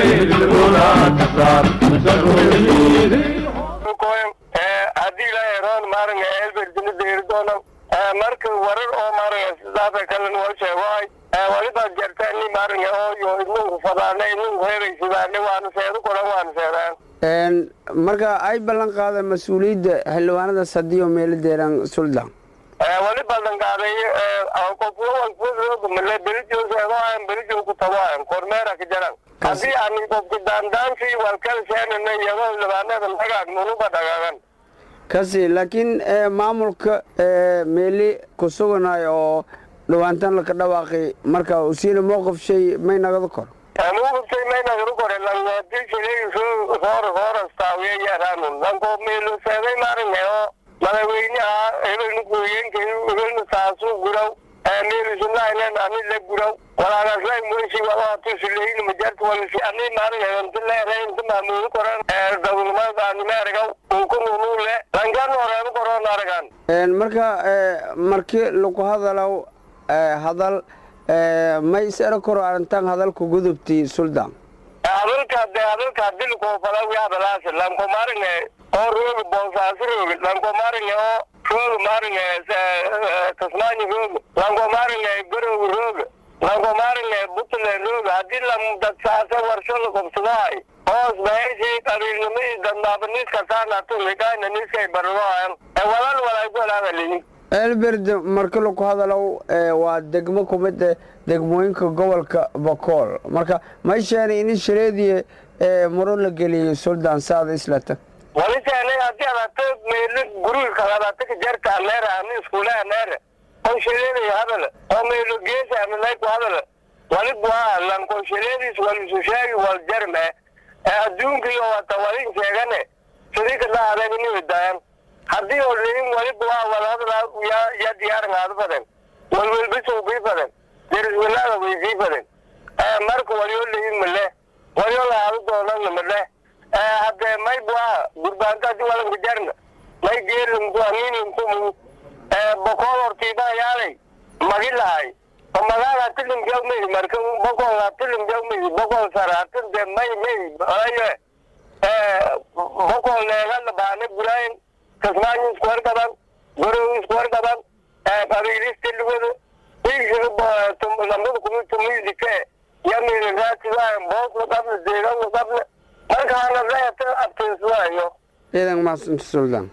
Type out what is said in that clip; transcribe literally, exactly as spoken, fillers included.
haddii la yaraan maaranga elberdina deerdoono marka warar oo maaranga sidaada kale noo sheegay waliba jartani maaranga oo yo inuu fadaanay inuu heeraysidaanay waan seedo kora waan seedaan een marka ay ballan qaada mas'uuliyadda xilwaanada sadiyo meel deeran suldan wali ballan qaaday qof walba male berijo seedaan berijo ku tabaan kormeera ka jaran haddii aan qofka daandaantii walkal seenana iyadoo labaanada lagaag nunuba dhagaagan kasi laakiin maamulka meeli ku suganayo oo dhawaantan la ka dhawaaqay marka uu siina mowqif shay may nagada kor mowqif shay may nagada kor lan dilshay soo hor hor astaawiya yaraan lan ko meelo seeday maarneeyo madaxweynaha hebel gooyinka hebel saasu guraw meelo sunayna ani la guraw wala raslay mooshi wala tusileyn majartu wala si ani maarneeyo inta la reyn inta maamul koran dawlad aan meerga ku nuule langan horeeyo koran argan een marka markii lagu hadalo hadal may sara koro arintan hadalku gudubti suldan hadalka hadalka dil ko fala wiya balaas lan ko marne oo roog bonsaas roog lan ko marne oo roog marne tasmaani roog lan ko marne goro roog lan ko marne butle roog hadii lam dadsaasa warsho ko suday oo meeshi qabiilnimay dandaabnis ka saana tu leeyahay niskay barwaan walal walay goolaa elberd marka lagu hadalo waa degmo kumid degmooyinka gobolka Boqol marka ma sheegay in shireediye maro la geliyo suldan saad islata wali taanay hadii aad meel guriga kala ka jarta meera aan iskuulaha meera oo shireediye hadal oo meel geesa aan la ku hadal wali baa lan ko shireediye wali soo sheegay wal jarme adduunka iyo wata wali sheegane sidii ka dhacday inuu daan haddii oo leeyin wali baa wala hadal ya ya diyaar ngaad badan wal wal bisoo bi badan deriswalaada way bi badan marka wali oo leeyin male wali oo la hado doonan male hadda may baa gurbaanta di wala gujarna may geerin ku aminin ku Boqol ortiba yaalay magilahay magaala tilim jawmay marka Boqol tilim jawmay Boqol saratin de may may aye Boqol leegal baane burayn kasmaani square kadan guru square kadan qabiilis tilwada isu ba tum lambu ku tumi dike yami raati waa boos la qabla deegan la qabla marka ana leeyahay abtiis waayo idan ma suldan